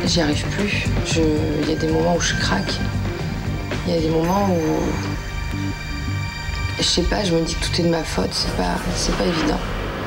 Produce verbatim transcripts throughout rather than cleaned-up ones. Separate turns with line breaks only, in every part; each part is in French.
J'y arrive plus. Je... Il y a des moments où je craque. Il y a des moments où... Je sais pas, je me dis que tout est de ma faute. C'est pas, c'est pas évident.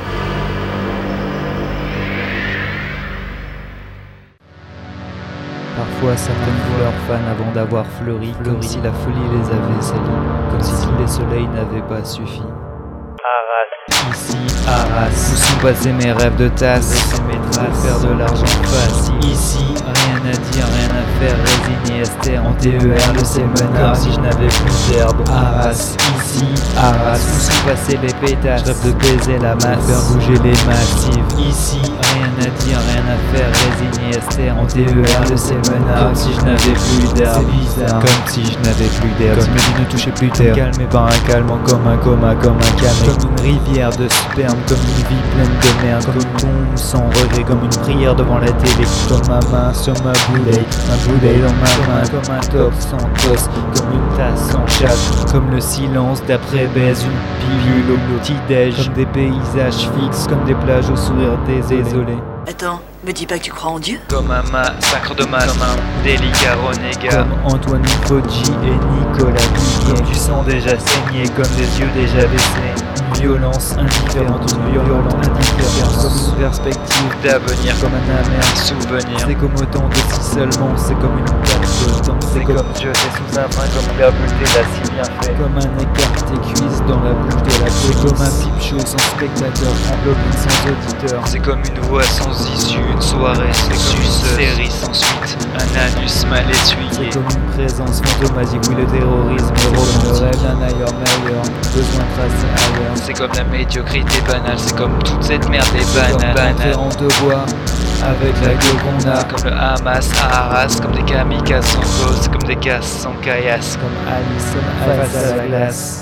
Parfois, certaines douleurs fanent avant d'avoir fleuri, comme si la folie les avait salis, comme si tous les soleils n'avaient pas suffi. Arras, ici, Arras, où sont passés mes rêves de tasse, mes traces, faire de l'argent facile. Ici, rien à dire, rien à faire, résigné, Esther, en T E R, le séminaire, si je n'avais plus d'herbe. Arras, ici, Arras, où sont passés les pétasses, je rêve de baiser la masse, faire bouger les massives. Ici, rien à dire, rien à faire, résigné, Esther, en T E R, le séminaire, comme si je n'avais plus d'herbe. C'est bizarre, comme si je n'avais plus d'herbe, comme si mes vies ne touchaient plus terre, calmé par un calmant comme un coma, comme un calme, comme une rivière de sperme, comme une vie pleine de merde, comme une tombe sans regret, comme une prière devant la télé, comme ma main sur ma bouteille, ma bouteille dans ma main, comme un top sans tosse, comme une tasse sans chasse, comme le silence d'après-baise, une pilule au petit-déj, comme des paysages fixes, comme des plages au sourire désolé.
Attends, me dis pas que tu crois en Dieu?
Comme un massacre de masse, comme un délicat renégat, comme Antoine Fauci et Nicolas Biguet, comme du sang déjà saigné, comme des yeux déjà baissés, une violence indifférente, une violente indifférence, comme une perspective d'avenir, comme un amer souvenir. C'est comme autant de si seulement, c'est comme une perte de temps, c'est comme jeter sous un frein, comme perpulter l'a si bien fait, comme un écarté cuisse dans la bouche de la peau, comme un pipe show sans spectateur, un blogging sans auditeur. C'est comme une voix sans issue, une soirée sexuelle, une série sans suite, un anus mal essuyé. C'est comme une présence fantomatique, oui, le terrorisme romantique, le rêve d'un ailleurs meilleur, besoin de tracer ailleurs. C'est comme la médiocrité banale, c'est comme toute cette merde est banale. Banale en de bois, avec la gueule qu'on a, comme le Hamas à Arras, comme des kamikazes sans cause, c'est comme des casses sans caillasse, comme Alice face à la glace.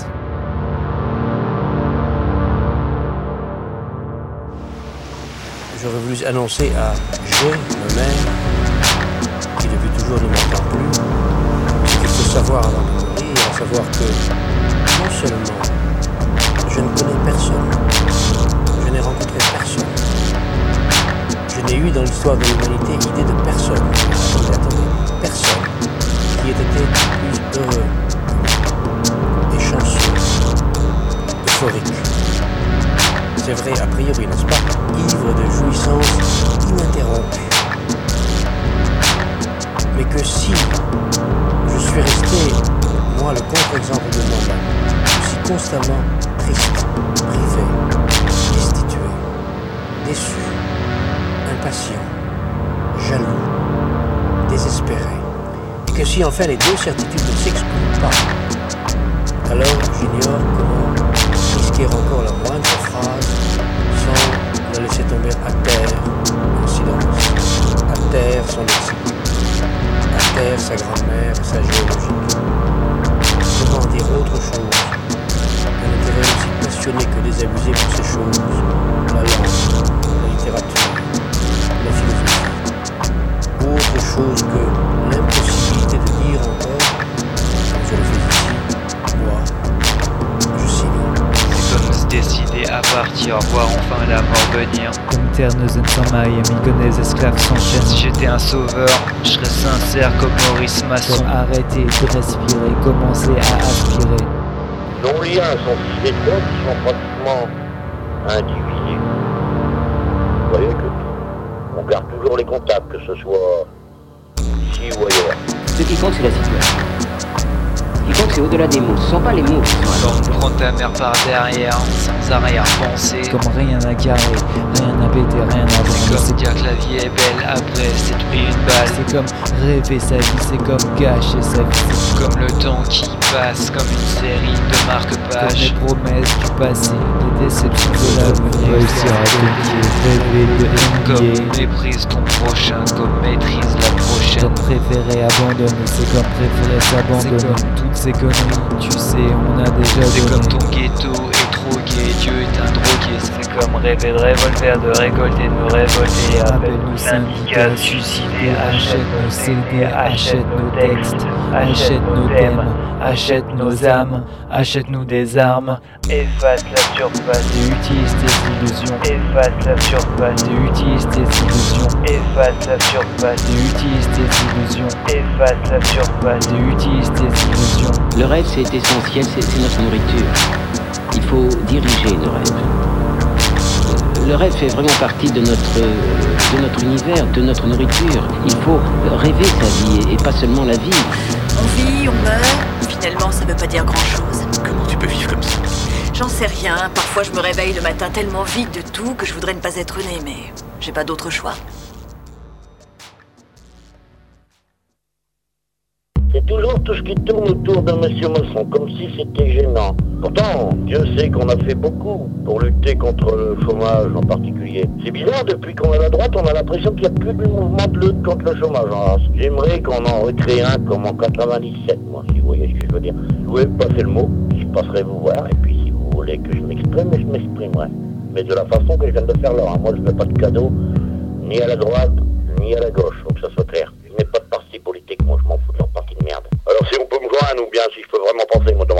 J'aurais voulu annoncer à G, ma mère, qui depuis toujours ne m'entend plus, ce qu'il faut savoir avant de mourir, à savoir que non seulement je ne connais personne, je n'ai rencontré personne, je n'ai eu dans l'histoire de l'humanité idée de personne, attendez, attendez, personne qui ait été plus heureux et chanceux, euphorique. C'est vrai, a priori, n'est-ce pas, ivre de jouissance ininterrompue. Mais que si je suis resté, moi, le contre-exemple de moi-même, aussi constamment triste, privé, destitué, déçu, impatient, jaloux, désespéré, et que si enfin les deux certitudes ne s'excluent pas, alors j'ignore comment risquer encore la moindre phrase sans la laisser tomber à terre en silence, à terre son lexique, à terre sa grammaire et sa géologie. Comment dire autre chose? Un intérêt aussi passionné que désabusé pour ces choses, la langue, la littérature, la philosophie. Autre chose que l'impossibilité de dire encore, comme je le fais ici, moi, je signe.
Décider à partir, voir enfin la mort venir. Comme Terneuzen sans Miami, comme des esclaves sans chaîne. Si j'étais un sauveur, je serais sincère comme Maurice Masson. Comme arrêter de respirer, commencer à aspirer.
Nos liens sont si étroits qu'ils sont pratiquement indivisibles. Vous voyez que on garde toujours les contacts, que ce soit ici ou ailleurs.
Ce qui compte, c'est la situation. Ce qui compte, c'est au-delà des mots. Ce ne sont pas les mots qui sont
alors. Comme prendre ta mère par derrière, sans arrière-pensée. Comme rien à carrer, rien à péter, rien à vendre. C'est comme dire que la vie est belle, après c'est pris une balle. C'est comme rêver sa vie, c'est comme gâcher sa vie. C'est comme le temps qui passe, comme une série de marque-pages. Comme les promesses du passé, les déceptions de l'avenir. Réussir à te rêver de envier. Comme méprise ton prochain, comme maîtrise la prochaine. Comme préférer abandonner, c'est comme préférer s'abandonner. C'est comme toutes ces conneries, tu sais, on a déjà
C'est
donné.
comme ton ghetto est trop gay, Dieu est un drogué. C'est
comme rêver de revolver, de récolter, de me révolter. Appelle nos syndicats, suicider, achète nos C D, achète nos textes, achète nos thèmes, achète nos âmes, achète-nous des armes. Efface la surface et utilise tes illusions. Efface la surface et utilise tes illusions. Efface la surface et utilise tes illusions. Efface la surface et utilise tes illusions.
Le rêve, c'est essentiel, c'est, c'est notre nourriture. Il faut diriger nos rêves. Le rêve fait vraiment partie de notre, de notre univers, de notre nourriture. Il faut rêver sa vie et pas seulement la vie.
On vit, on meurt, finalement ça veut pas dire grand-chose.
Comment tu peux vivre comme ça?
J'en sais rien, parfois je me réveille le matin tellement vide de tout que je voudrais ne pas être née, mais j'ai pas d'autre choix.
C'est toujours tout ce qui tourne autour de Monsieur Mosson, comme si c'était gênant. Pourtant, Dieu sait qu'on a fait beaucoup pour lutter contre le chômage en particulier. C'est bizarre, depuis qu'on est à la droite, on a l'impression qu'il n'y a plus de mouvement de lutte contre le chômage en race. J'aimerais qu'on en recrée un comme en quatre-vingt-dix-sept, moi, si vous voyez ce que je veux dire. Je voulais passer le mot, je passerai vous voir, et puis si vous voulez que je m'exprime, je m'exprimerai. Mais de la façon que je viens de faire là, hein. Moi je ne fais pas de cadeau, ni à la droite, ni à la gauche, faut que ça soit clair. Je n'ai pas de parti politique, moi je m'en fous de leur parti de merde. Alors si on peut me joindre, ou bien si je peux vraiment penser, moi, dans